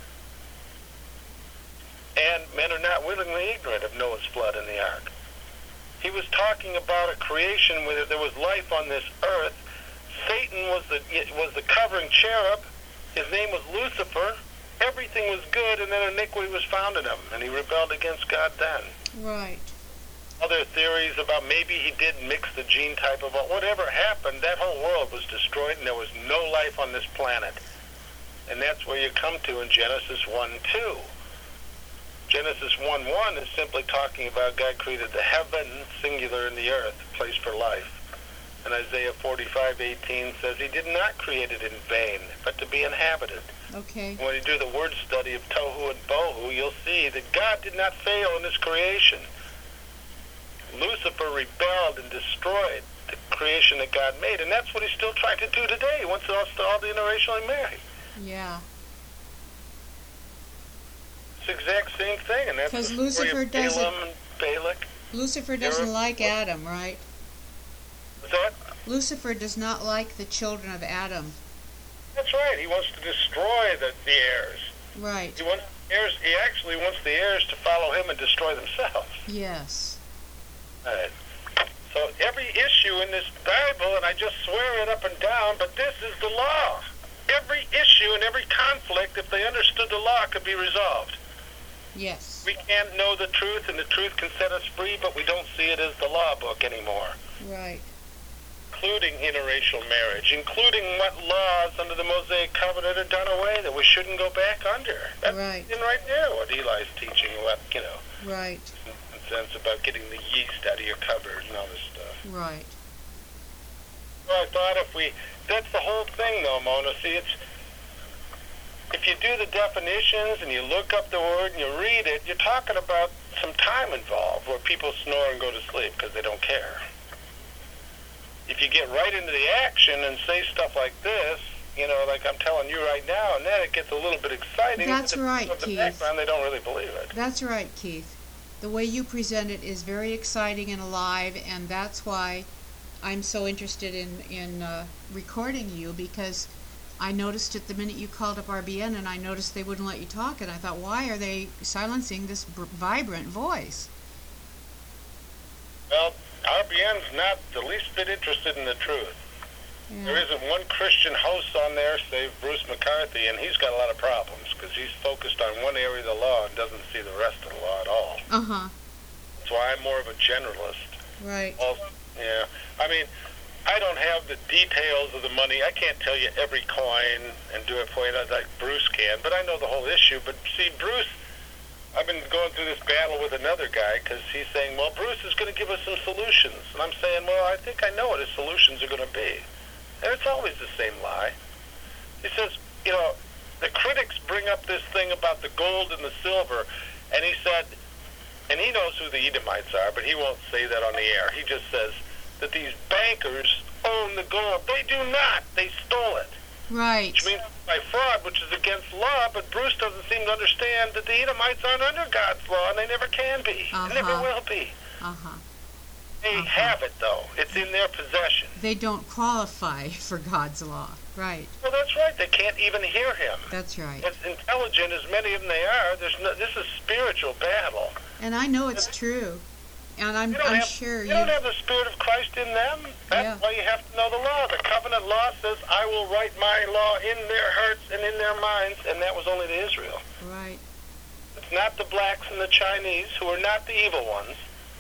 And men are not willingly ignorant of Noah's flood in the ark. He was talking about a creation where there was life on this earth. Satan was the was the covering cherub. His name was Lucifer. Everything was good, and then iniquity was found in him, and he rebelled against God then. Right. Other theories about maybe he did mix the gene type of whatever happened, that whole world was destroyed, and there was no life on this planet. And that's where you come to in Genesis one two. Genesis one one is simply talking about God created the heavens, singular, and the earth, a place for life. And Isaiah forty-five eighteen says he did not create it in vain, but to be inhabited. Okay. When you do the word study of tohu and bohu, you'll see that God did not fail in his creation. Lucifer rebelled and destroyed the creation that God made, and that's what he's still trying to do today. He wants us to all be interracially married. Yeah. It's the exact same thing, and that's the 'Cause story Lucifer of Balaam doesn't- and Balak. Lucifer doesn't You're- like Adam, right? What's that? Lucifer does not like the children of Adam. That's right. He wants to destroy the, the heirs. Right. He wants heirs. He actually wants the heirs to follow him and destroy themselves. Yes. Right. So every issue in this Bible, and I just swear it up and down, but this is the law. Every issue and every conflict, if they understood the law, could be resolved. Yes. We can't know the truth, and the truth can set us free, but we don't see it as the law book anymore. Right. Including interracial marriage, including what laws under the Mosaic Covenant are done away that we shouldn't go back under. That's Right. in right there what Eli's teaching, what, you know, Right. in sense about getting the yeast out of your cupboard and all this stuff. Right. Well, I thought if we that's the whole thing, though, Mona. See, it's if you do the definitions and you look up the word and you read it, you're talking about some time involved where people snore and go to sleep because they don't care. If you get right into the action and say stuff like this, you know, like I'm telling you right now, and then it gets a little bit exciting. That's right, the Keith. background, they don't really believe it. That's right, Keith. The way you present it is very exciting and alive, and that's why I'm so interested in, in uh, recording you, because I noticed it the minute you called up R B N, and I noticed they wouldn't let you talk, and I thought, why are they silencing this br- vibrant voice? Well, R B N's not the least bit interested in the truth. Yeah. There isn't one Christian host on there save Bruce McCarthy, and he's got a lot of problems because he's focused on one area of the law and doesn't see the rest of the law at all. Uh-huh. That's why I'm more of a generalist. Right. Also, yeah. I mean, I don't have the details of the money. I can't tell you every coin and do it for you like Bruce can, but I know the whole issue. But see, Bruce, I've been going through this battle with another guy because he's saying, well, Bruce is going to give us some solutions. And I'm saying, well, I think I know what his solutions are going to be. And it's always the same lie. He says, you know, the critics bring up this thing about the gold and the silver, and he said, and he knows who the Edomites are, but he won't say that on the air. He just says that these bankers own the gold. They do not. They stole it. Right. Which means by fraud, which is against law, but Bruce doesn't seem to understand that the Edomites aren't under God's law, and they never can be. Uh-huh. They never will be. Uh-huh. They uh-huh. have it, though. It's in their possession. They don't qualify for God's law. Right. Well, that's right. They can't even hear him. That's right. As intelligent as many of them they are, there's no, this is spiritual battle. And I know it's true. And I'm, I'm have, sure you... you... don't have the Spirit of Christ in them. That's yeah. why you have to know the law. The covenant law says, I will write my law in their hearts and in their minds, and that was only to Israel. Right. It's not the blacks and the Chinese, who are not the evil ones.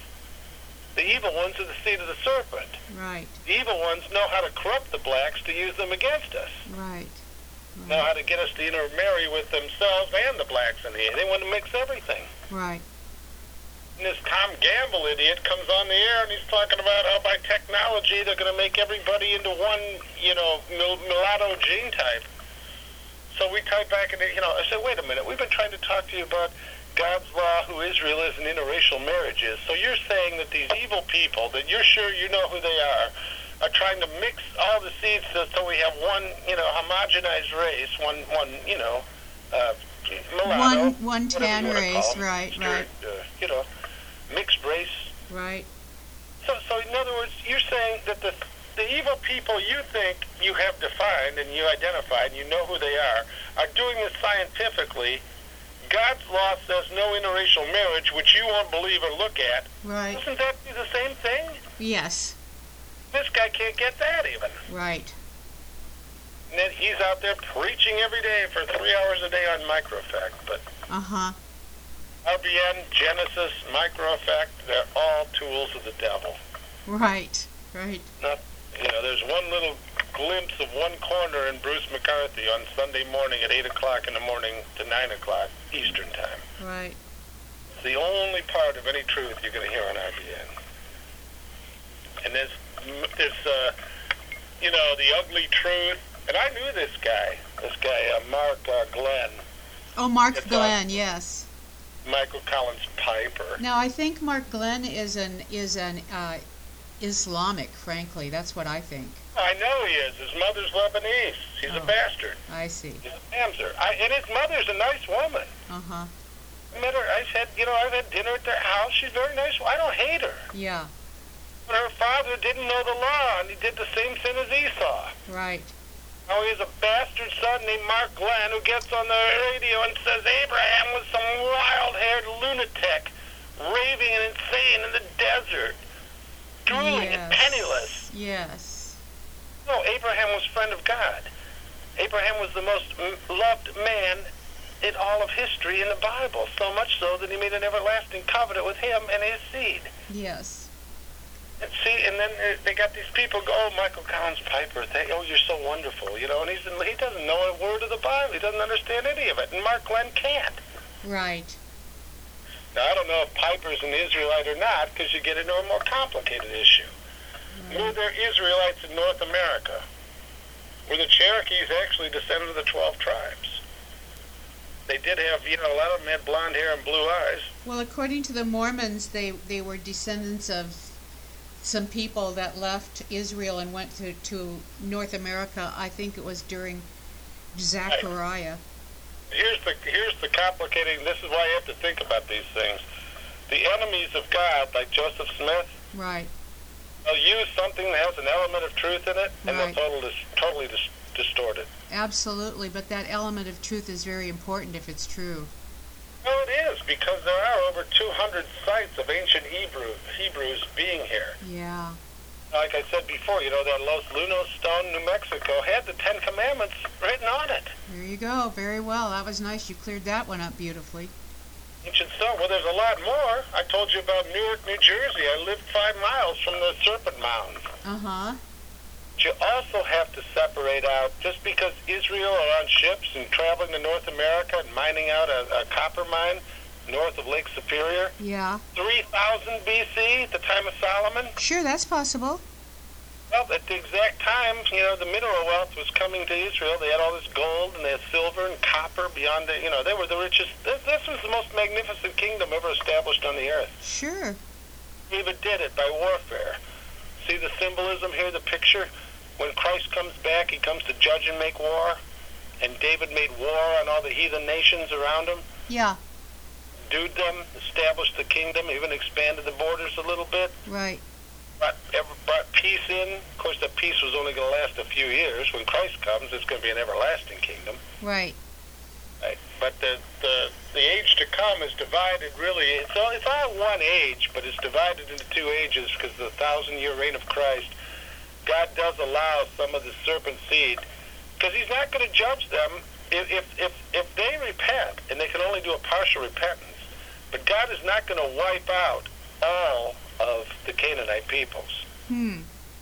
The evil ones are the seed of the serpent. Right. The evil ones know how to corrupt the blacks to use them against us. Right. right. Know how to get us to intermarry with themselves and the blacks and the They want to mix everything. Right. And this Tom Gamble idiot comes on the air and he's talking about how by technology they're going to make everybody into one, you know, mulatto gene type. So we type back and, you know, I said, wait a minute, we've been trying to talk to you about God's law, who Israel is, and interracial marriages. So you're saying that these evil people, that you're sure you know who they are, are trying to mix all the seeds so, so we have one, you know, homogenized race, one, one, you know, uh, mulatto. One, one tan race, right, Stir, right. Uh, you know, mixed race. Right. So, so in other words, you're saying that the the evil people you think you have defined and you identified and you know who they are, are doing this scientifically. God's law says no interracial marriage, which you won't believe or look at. Right. Doesn't that be the same thing? Yes. This guy can't get that even. Right. And then he's out there preaching every day for three hours a day on microfact. But uh-huh. R B N, Genesis, microfact, they're all tools of the devil. Right. Right. Not, you know, there's one little glimpse of one corner in Bruce McCarthy on Sunday morning at eight o'clock in the morning to nine o'clock Eastern time. Right. It's the only part of any truth you're going to hear on R B N. And there's, there's uh, you know, the ugly truth. And I knew this guy, this guy, uh, Mark uh, Glenn. Oh, Mark it's, Glenn, uh, yes. Michael Collins Piper. Now, I think Mark Glenn is an is an uh, Islamic, frankly. That's what I think. I know he is. His mother's Lebanese. He's oh, a bastard. I see. He's a hamster. I, and his mother's a nice woman. Uh-huh. I met her. I said, you know, I've had dinner at their house. She's very nice. I don't hate her. Yeah. But her father didn't know the law, and he did the same sin as Esau. Right. Now he has a bastard son named Mark Glenn who gets on the radio and says Abraham was some wild-haired lunatic, raving and insane in the desert, drooling yes. and penniless. Yes. No, Abraham was friend of God. Abraham was the most loved man in all of history in the Bible, so much so that he made an everlasting covenant with him and his seed. Yes. And see, and then they got these people go, oh, Michael Collins Piper, they, oh, you're so wonderful, you know, and he's, he doesn't know a word of the Bible. He doesn't understand any of it, and Mark Glenn can't. Right. Now, I don't know if Piper's an Israelite or not, because you get into a more complicated issue. Right. Were there Israelites in North America? were the Cherokees actually descended of the twelve tribes. They did have, you know, a lot of them had blonde hair and blue eyes. Well, according to the Mormons, they, they were descendants of some people that left Israel and went to, to North America. I think it was during Zechariah. Here's the here's the complicating. This is why you have to think about these things. The enemies of God, like Joseph Smith, right, they'll use something that has an element of truth in it, and right. they'll totally totally dis- distort it. Absolutely, but that element of truth is very important if it's true. Well, it is, because there are over two hundred sites of ancient Hebrew, Hebrews being here. Yeah. Like I said before, you know, that Los Lunos stone, New Mexico, had the Ten Commandments written on it. There you go. Very well. That was nice. You cleared that one up beautifully. Ancient stone. Well, there's a lot more. I told you about Newark, New Jersey. I lived five miles from the Serpent Mounds. Uh-huh. But you also have to separate out, just because Israel are on ships and traveling to North America and mining out a, a copper mine north of Lake Superior. Yeah. three thousand B C, the time of Solomon. Sure, that's possible. Well, at the exact time, you know, the mineral wealth was coming to Israel. They had all this gold, and they had silver and copper beyond the, you know, they were the richest. This, this was the most magnificent kingdom ever established on the earth. Sure. David did it by warfare. See the symbolism here, the picture? When Christ comes back, he comes to judge and make war, and David made war on all the heathen nations around him. Yeah. Subdued them, established the kingdom, even expanded the borders a little bit. Right. Brought, brought peace in. Of course, that peace was only going to last a few years. When Christ comes, it's going to be an everlasting kingdom. Right. Right. But the, the the age to come is divided, really. It's all, it's all one age, but it's divided into two ages because the thousand-year reign of Christ, God does allow some of the serpent seed, because he's not going to judge them if, if, if, if they repent, and they can only do a partial repentance. But God is not going to wipe out all of the Canaanite peoples. Hmm.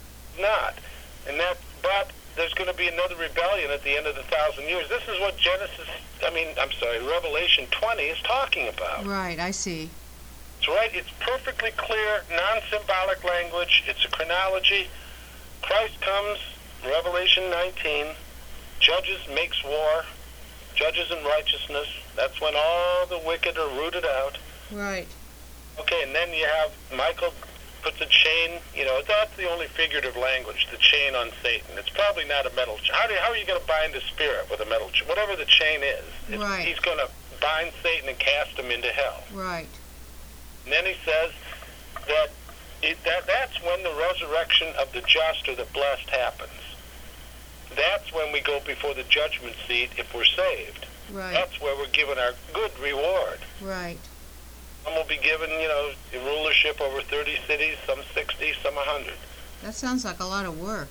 Not. And that, but there's going to be another rebellion at the end of the thousand years. This is what Genesis, I mean, I'm sorry, Revelation twenty is talking about. Right, I see. It's right. It's perfectly clear, non-symbolic language. It's a chronology. Christ comes, Revelation nineteen, judges, makes war, judges in righteousness. That's when all the wicked are rooted out. Right. Okay, and then you have Michael puts a chain, you know, that's the only figurative language, the chain on Satan. It's probably not a metal chain. How, do, how are you going to bind a spirit with a metal chain? Whatever the chain is, it's, right. He's going to bind Satan and cast him into hell. Right. And then he says that, it, that that's when the resurrection of the just or the blessed happens. That's when we go before the judgment seat if we're saved. Right. That's where we're given our good reward. Right. Some will be given, you know, rulership over thirty cities, some sixty, some one hundred. That sounds like a lot of work.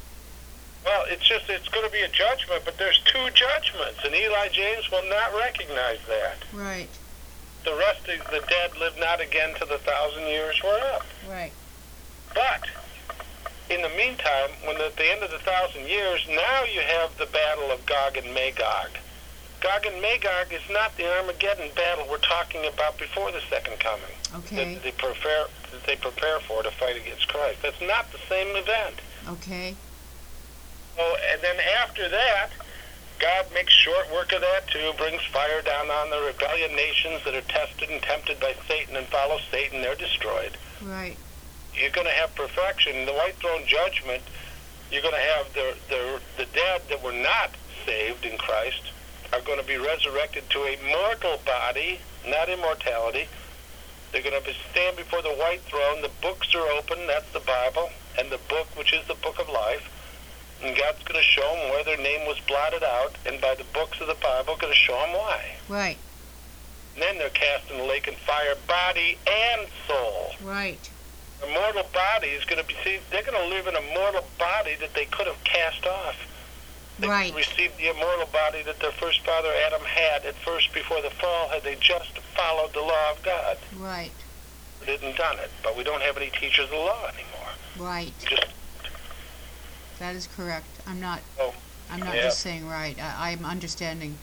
Well, it's just, it's going to be a judgment, but there's two judgments, and Eli James will not recognize that. Right. The rest of the dead live not again till the thousand years were up. Right. But in the meantime, when at the end of the thousand years, now you have the battle of Gog and Magog. Gog and Magog is not the Armageddon battle we're talking about before the second coming. Okay. That they prepare, that they prepare for to fight against Christ. That's not the same event. Okay. So, and then after that, God makes short work of that too, brings fire down on the rebellion nations that are tested and tempted by Satan and follow Satan. They're destroyed. Right. You're going to have perfection. The white throne judgment, you're going to have the, the, the dead that were not saved in Christ are going to be resurrected to a mortal body, not immortality. They're going to stand before the white throne. The books are open. That's the Bible. And the book, which is the book of life. And God's going to show them where their name was blotted out. And by the books of the Bible, going to show them why. Right. And then they're cast in the lake of fire, body and soul. Right. A mortal body is going to be, see, they're going to live in a mortal body that they could have cast off. They right. received the immortal body that their first father Adam had at first before the fall, had they just followed the law of God. Right. They didn't done it, but we don't have any teachers of the law anymore. Right. Just, that is correct. I'm not. oh, I'm not yeah. just saying right. I, I'm understanding.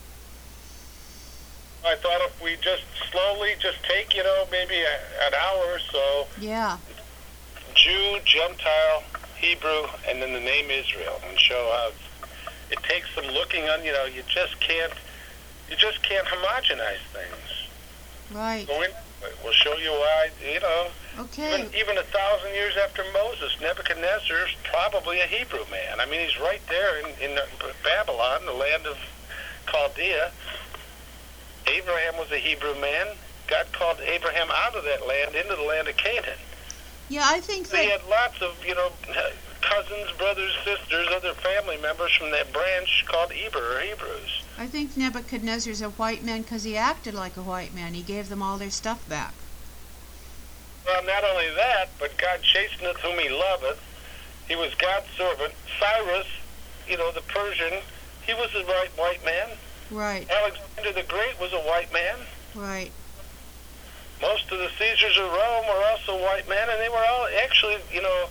I thought if we just slowly just take, you know, maybe a, an hour or so. Yeah. Jew, Gentile, Hebrew, and then the name Israel, and show how it takes some looking on. You know, you just can't, you just can't homogenize things. Right. So we, we'll show you why. You know, Okay. even, even a thousand years after Moses, Nebuchadnezzar's probably a Hebrew man. I mean, he's right there in, in Babylon, the land of Chaldea. Abraham was a Hebrew man. God called Abraham out of that land into the land of Canaan. Yeah, I think So he that. had lots of, you know, cousins, brothers, sisters, other family members from that branch called Eber or Hebrews. I think Nebuchadnezzar's a white man because he acted like a white man. He gave them all their stuff back. Well, not only that, but God chasteneth whom he loveth. He was God's servant. Cyrus, you know, the Persian, he was a right white man. Right. Alexander the Great was a white man. Right. Most of the Caesars of Rome were also white men, and they were all actually, you know,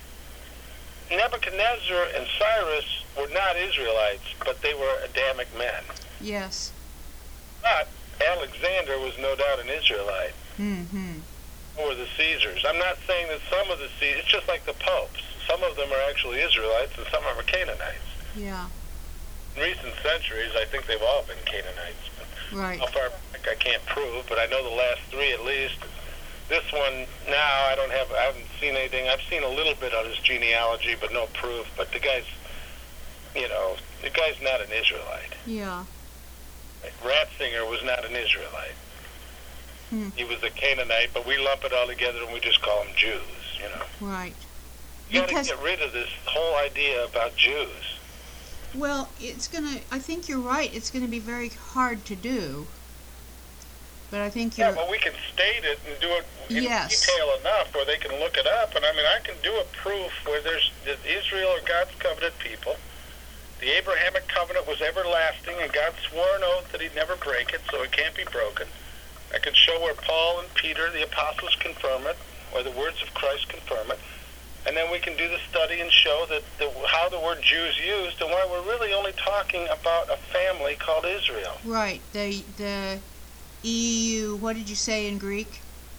Nebuchadnezzar and Cyrus were not Israelites, but they were Adamic men. Yes. But Alexander was no doubt an Israelite. Mm-hmm. Or the Caesars. I'm not saying that some of the Caesars, it's just like the popes. Some of them are actually Israelites, and some of them are Canaanites. Yeah. In recent centuries, I think they've all been Canaanites. But Right. how far back I can't prove, but I know the last three at least. This one now, I don't have, I haven't seen anything. I've seen a little bit on his genealogy, but no proof. But the guy's, you know, the guy's not an Israelite. Yeah. Ratzinger was not an Israelite. Hmm. He was a Canaanite, but we lump it all together and we just call them Jews, you know. Right. You got to Because- get rid of this whole idea about Jews. Well, it's gonna. I think you're right. It's gonna be very hard to do. But I think Yeah, you're. but we can state it and do it in Yes. detail enough where they can look it up. And I mean, I can do a proof where there's that Israel are God's covenant people. The Abrahamic covenant was everlasting, and God swore an oath that he'd never break it, so it can't be broken. I can show where Paul and Peter, the apostles, confirm it, or the words of Christ confirm it. And then we can do the study and show that the, how the word Jews used and why we're really only talking about a family called Israel. Right. The the E U. What did you say in Greek?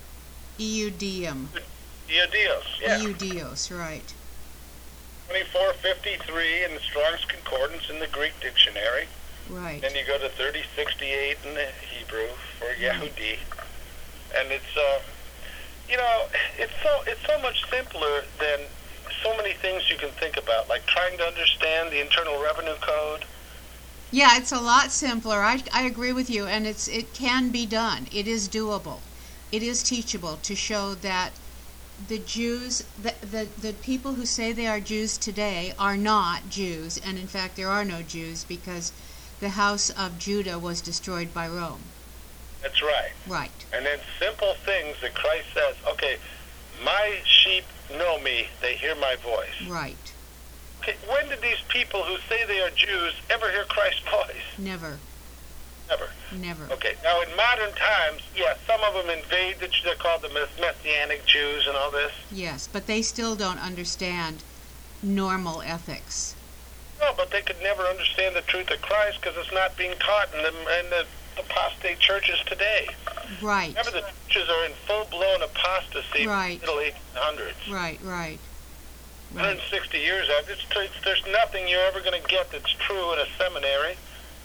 Eudium. Iudios, yeah. Eudios. Right. twenty-four fifty-three in the Strong's Concordance in the Greek dictionary. Right. Then you go to thirty sixty-eight in the Hebrew for Yehudi. And it's, uh, you know, it's so it's so much simpler than so many things you can think about, like trying to understand the Internal Revenue Code. Yeah, it's a lot simpler. I, I agree with you, and it's it can be done. It is doable. It is teachable to show that the Jews, the, the, the people who say they are Jews today are not Jews, and in fact there are no Jews because the house of Judah was destroyed by Rome. That's right. Right. And then simple things that Christ says, okay, my sheep know me, they hear my voice. Right. Okay, when did these people who say they are Jews ever hear Christ's voice? Never. Never. Never. Okay, now in modern times, yeah, some of them invade, the, they're called the Messianic Jews and all this. Yes, but they still don't understand normal ethics. No, but they could never understand the truth of Christ because it's not being taught in the, in the apostate churches today. Right. Remember, the churches are in full-blown apostasy Right. in the middle eighteen hundreds. Right, right. one hundred sixty years after, it's, it's, there's nothing you're ever going to get that's true in a seminary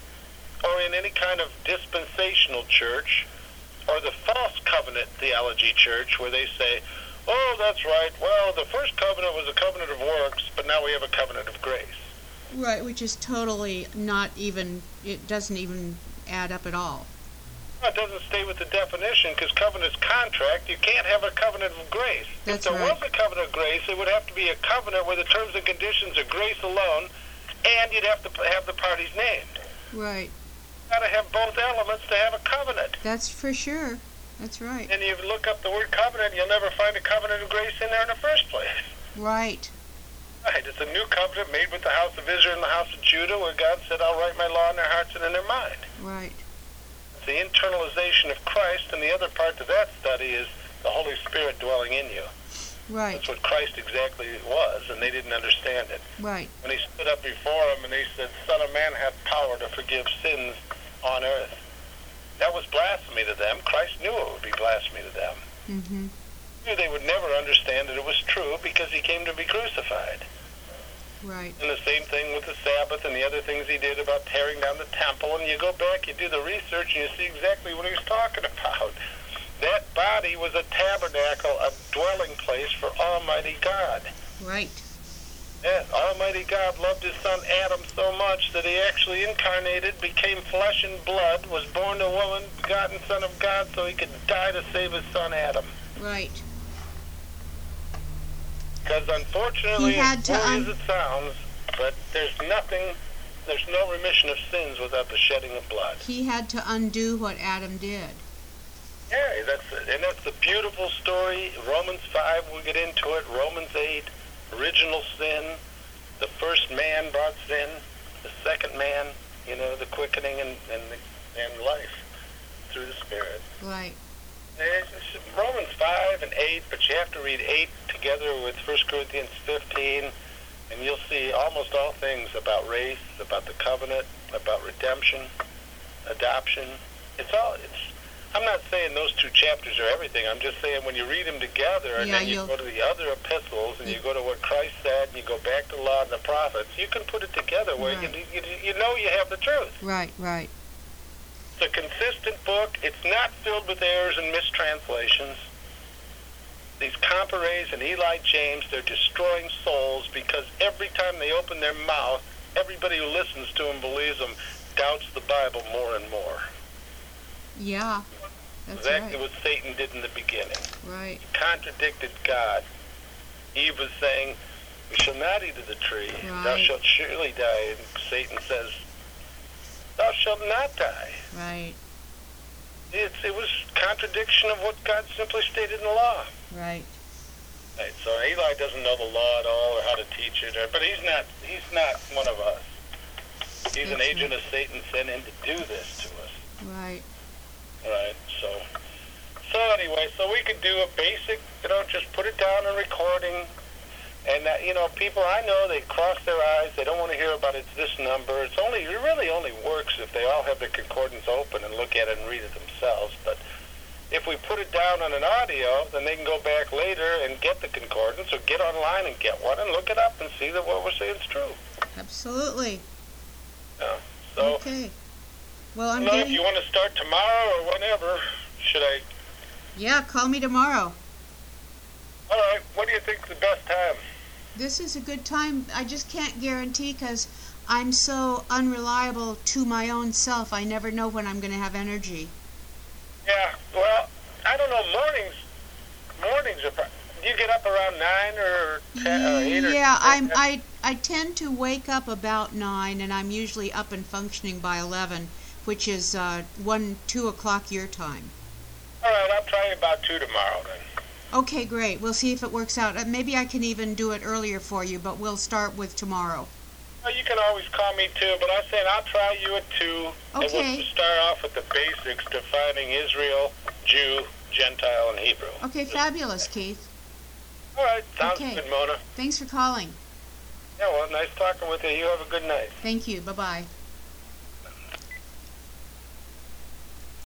or in any kind of dispensational church or the false covenant theology church where they say, oh, that's right, well, the first covenant was a covenant of works, but now we have a covenant of grace. Right, which is totally not even, it doesn't even add up at all. Well, it doesn't stay with the definition because covenant's contract. You can't have a covenant of grace. That's if there right. was a covenant of grace, it would have to be a covenant where the terms and conditions are grace alone, and you'd have to p- have the parties named. Right. You've got to have both elements to have a covenant. That's for sure. That's right. And you look up the word covenant, you'll never find a covenant of grace in there in the first place. Right. Right, it's a new covenant made with the house of Israel and the house of Judah where God said, I'll write my law in their hearts and in their mind. Right. It's the internalization of Christ, and the other part to that study is the Holy Spirit dwelling in you. Right. That's what Christ exactly was, and they didn't understand it. Right. When he stood up before them and he said, Son of Man hath power to forgive sins on earth, that was blasphemy to them. Christ knew it would be blasphemy to them. Mm-hmm. He knew they would never understand that it was true because he came to be crucified. Right. And the same thing with the Sabbath and the other things he did about tearing down the temple. And you go back, you do the research, and you see exactly what he was talking about. That body was a tabernacle, a dwelling place for Almighty God. Right. Yes, Almighty God loved his son Adam so much that he actually incarnated, became flesh and blood, was born a woman, begotten Son of God, so he could die to save his son Adam. Right. Because unfortunately, He had as to funny un- as it sounds, but there's nothing, there's no remission of sins without the shedding of blood. He had to undo what Adam did. Yeah, that's it. And that's the beautiful story. Romans five, we'll get into it. Romans eight, original sin. The first man brought sin. The second man, you know, the quickening and, and, the, and life through the Spirit. Right. It's, it's Romans five and eight, but you have to read eight together with First Corinthians fifteen, and you'll see almost all things about race, about the covenant, about redemption, adoption. It's all, it's, I'm not saying those two chapters are everything. I'm just saying when you read them together and Yeah, then you you'll- go to the other epistles and You- you go to what Christ said and you go back to the law and the prophets, you can put it together where Right. you, you, you know you have the truth. Right, right. It's a consistent book. It's not filled with errors and mistranslations. These Compares and Eli James, they're destroying souls because every time they open their mouth, everybody who listens to them, believes them, doubts the Bible more and more. Yeah. That's Exactly right. what Satan did in the beginning. Right. He contradicted God. Eve was saying, "We shall not eat of the tree. Thou Right. shalt surely die." And Satan says, "Thou shalt not die." Right. It's, it was contradiction of what God simply stated in the law. Right. Right, so Eli doesn't know the law at all or how to teach it, or, but he's not he's not one of us. He's an That's agent right. of Satan sent in to do this to us. Right. Right, so so anyway, so we could do a basic, you know, just put it down in recording. And, uh, you know, people I know, they cross their eyes. They don't want to hear about it's this number. It's only, it really only works if they all have their concordance open and look at it and read it themselves. But if we put it down on an audio, then they can go back later and get the concordance or get online and get one and look it up and see that what we're saying is true. Absolutely. Yeah. So, Okay. Well, I'm you know, if getting... you want to start tomorrow or whenever, should I? Yeah, call me tomorrow. All right, what do you think's the best time? This is a good time. I just can't guarantee because I'm so unreliable to my own self. I never know when I'm going to have energy. Yeah, well, I don't know, mornings, mornings are, pro- do you get up around nine or ten, or eight or Yeah, I'm, ten? I, I tend to wake up about nine, and I'm usually up and functioning by eleven, which is uh, one, two o'clock your time. All right, I'll try you about two tomorrow then. Okay, great. We'll see if it works out. Uh, maybe I can even do it earlier for you, but we'll start with tomorrow. Well, you can always call me too, but I'm saying I'll try you at two. And Okay. we'll start off with the basics, defining Israel, Jew, Gentile, and Hebrew. Okay, fabulous, Keith. All right, sounds Okay. good, Mona. Thanks for calling. Yeah, well, nice talking with you. You have a good night. Thank you. Bye-bye.